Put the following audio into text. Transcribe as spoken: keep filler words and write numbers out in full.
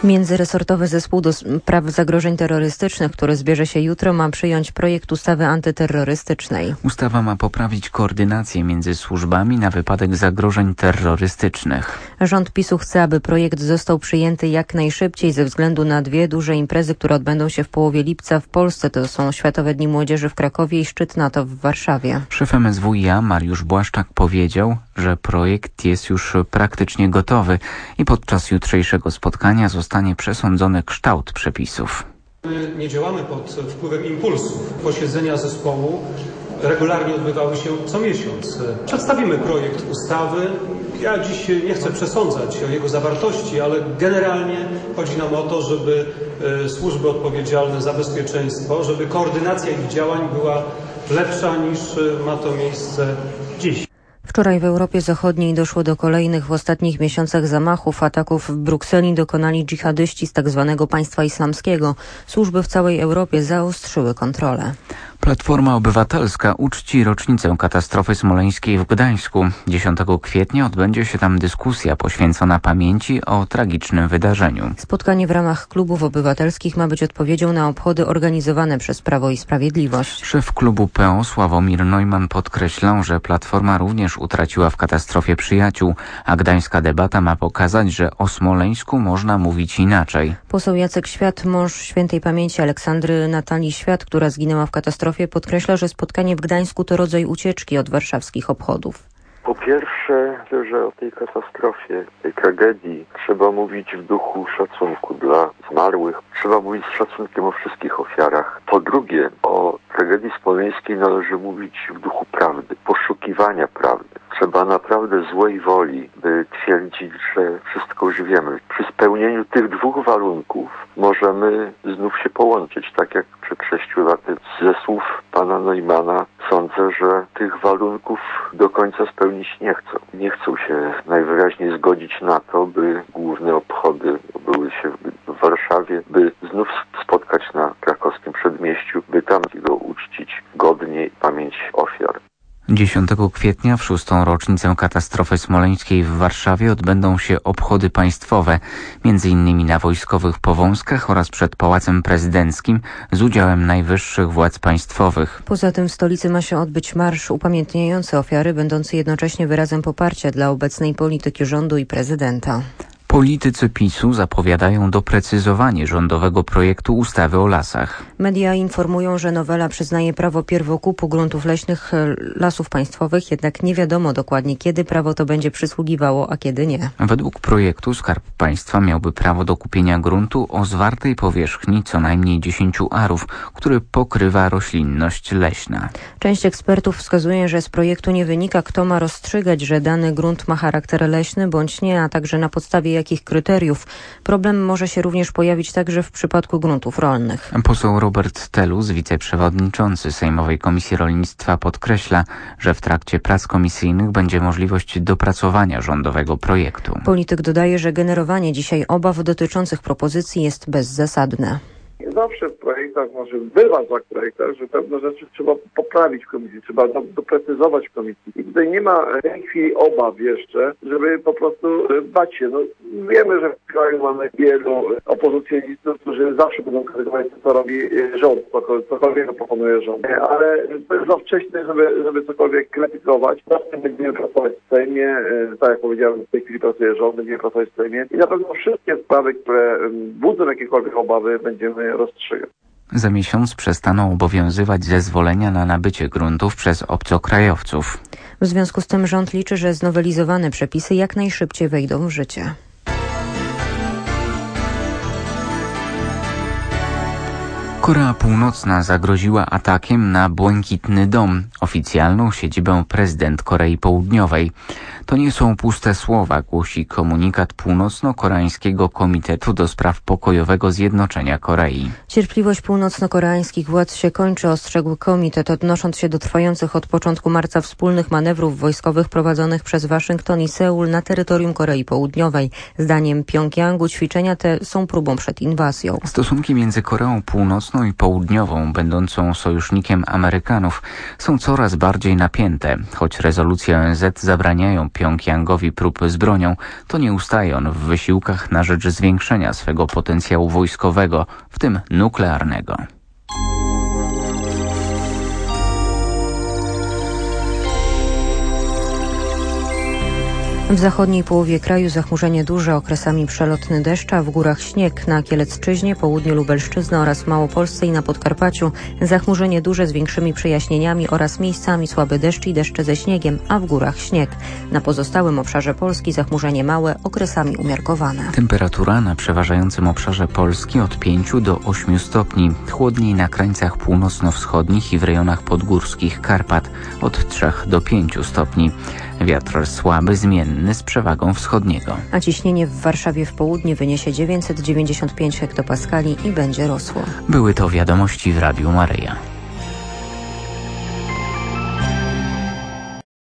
Międzyresortowy zespół do spraw zagrożeń terrorystycznych, który zbierze się jutro, ma przyjąć projekt ustawy antyterrorystycznej. Ustawa ma poprawić koordynację między służbami na wypadek zagrożeń terrorystycznych. Rząd PiS-u chce, aby projekt został przyjęty jak najszybciej ze względu na dwie duże imprezy, które odbędą się w połowie lipca w Polsce. To są Światowe Dni Młodzieży w Krakowie i szczyt NATO w Warszawie. Szef M S W i A Mariusz Błaszczak powiedział, że projekt jest już praktycznie gotowy i podczas jutrzejszego spotkania zostanie przesądzony kształt przepisów. My nie działamy pod wpływem impulsów. Posiedzenia zespołu regularnie odbywały się co miesiąc. Przedstawimy projekt ustawy. Ja dziś nie chcę przesądzać o jego zawartości, ale generalnie chodzi nam o to, żeby służby odpowiedzialne za bezpieczeństwo, żeby koordynacja ich działań była lepsza niż ma to miejsce dziś. Wczoraj w Europie Zachodniej doszło do kolejnych w ostatnich miesiącach zamachów. Ataków w Brukseli dokonali dżihadyści z tzw. Państwa Islamskiego. Służby w całej Europie zaostrzyły kontrolę. Platforma Obywatelska uczci rocznicę katastrofy smoleńskiej w Gdańsku. dziesiątego kwietnia odbędzie się tam dyskusja poświęcona pamięci o tragicznym wydarzeniu. Spotkanie w ramach klubów obywatelskich ma być odpowiedzią na obchody organizowane przez Prawo i Sprawiedliwość. Szef klubu P O Sławomir Neumann podkreślał, że Platforma również utraciła w katastrofie przyjaciół, a gdańska debata ma pokazać, że o Smoleńsku można mówić inaczej. Poseł Jacek Świat, mąż świętej pamięci Aleksandry Natalii Świat, która zginęła w katastrofie, podkreśla, że spotkanie w Gdańsku to rodzaj ucieczki od warszawskich obchodów. Po pierwsze, że o tej katastrofie, tej tragedii trzeba mówić w duchu szacunku dla zmarłych. Trzeba mówić z szacunkiem o wszystkich ofiarach. Po drugie, o tragedii smoleńskiej należy mówić w duchu prawdy, poszukiwania prawdy. Trzeba naprawdę złej woli, by twierdzić, że wszystko już wiemy. Przy spełnieniu tych dwóch warunków możemy znów się połączyć, tak jak przed sześciu laty. Ze słów pana Neumana sądzę, że tych warunków do końca spełnić nie chcą. Nie chcą się najwyraźniej zgodzić na to, by główne obchody odbyły się w Warszawie, by znów spotkać na krakowskim przedmieściu, by tam go uczcić godnie pamięć ofiar. dziesiątego kwietnia w szóstą rocznicę katastrofy smoleńskiej w Warszawie odbędą się obchody państwowe, między innymi na Wojskowych Powązkach oraz przed Pałacem Prezydenckim z udziałem najwyższych władz państwowych. Poza tym w stolicy ma się odbyć marsz upamiętniający ofiary, będący jednocześnie wyrazem poparcia dla obecnej polityki rządu i prezydenta. Politycy PiS-u zapowiadają doprecyzowanie rządowego projektu ustawy o lasach. Media informują, że nowela przyznaje prawo pierwokupu gruntów leśnych Lasów Państwowych, jednak nie wiadomo dokładnie, kiedy prawo to będzie przysługiwało, a kiedy nie. Według projektu Skarb Państwa miałby prawo do kupienia gruntu o zwartej powierzchni co najmniej dziesięć arów, który pokrywa roślinność leśna. Część ekspertów wskazuje, że z projektu nie wynika, kto ma rozstrzygać, że dany grunt ma charakter leśny bądź nie, a także na podstawie jakich kryteriów. Problem może się również pojawić także w przypadku gruntów rolnych. Poseł Robert Telus, wiceprzewodniczący Sejmowej Komisji Rolnictwa, podkreśla, że w trakcie prac komisyjnych będzie możliwość dopracowania rządowego projektu. Polityk dodaje, że generowanie dzisiaj obaw dotyczących propozycji jest bezzasadne. Zawsze w projektach, może bywa tak w projektach, że pewne rzeczy trzeba poprawić w komisji, trzeba do, doprecyzować w komisji. I tutaj nie ma w tej chwili obaw jeszcze, żeby po prostu bać się. No, wiemy, że w kraju mamy wielu opozycjonistów, którzy zawsze będą krytykować to, co robi rząd, cokolwiek proponuje rząd. Ale to jest za wcześnie, żeby, żeby cokolwiek krytykować. Zawsze będziemy pracować w Sejmie, tak jak powiedziałem, w tej chwili pracuje rząd, będziemy pracować w Sejmie. I na pewno wszystkie sprawy, które budzą jakiekolwiek obawy, będziemy rozstrzygać. Za miesiąc przestaną obowiązywać zezwolenia na nabycie gruntów przez obcokrajowców. W związku z tym rząd liczy, że znowelizowane przepisy jak najszybciej wejdą w życie. Korea Północna zagroziła atakiem na Błękitny Dom, oficjalną siedzibę prezydent Korei Południowej. To nie są puste słowa, głosi komunikat Północno-Koreańskiego Komitetu do Spraw Pokojowego Zjednoczenia Korei. Cierpliwość północno-koreańskich władz się kończy, ostrzegł komitet, odnosząc się do trwających od początku marca wspólnych manewrów wojskowych prowadzonych przez Waszyngton i Seul na terytorium Korei Południowej. Zdaniem Pjongjangu ćwiczenia te są próbą przed inwazją. Stosunki między Koreą Północną Północną i Południową, będącą sojusznikiem Amerykanów, są coraz bardziej napięte. Choć rezolucje O N Z zabraniają Pjongjangowi prób z bronią, to nie ustaje on w wysiłkach na rzecz zwiększenia swego potencjału wojskowego, w tym nuklearnego. W zachodniej połowie kraju zachmurzenie duże, okresami przelotny deszcz, a w górach śnieg. Na Kielecczyźnie, południu Lubelszczyzny oraz w Małopolsce i na Podkarpaciu zachmurzenie duże z większymi przejaśnieniami oraz miejscami słaby deszcz i deszcze ze śniegiem, a w górach śnieg. Na pozostałym obszarze Polski zachmurzenie małe, okresami umiarkowane. Temperatura na przeważającym obszarze Polski od pięciu do ośmiu stopni. Chłodniej na krańcach północno-wschodnich i w rejonach podgórskich Karpat od trzech do pięciu stopni. Wiatr słaby, zmienny z przewagą wschodniego. A ciśnienie w Warszawie w południe wyniesie dziewięćset dziewięćdziesiąt pięć hektopaskali i będzie rosło. Były to wiadomości w Radiu Maryja.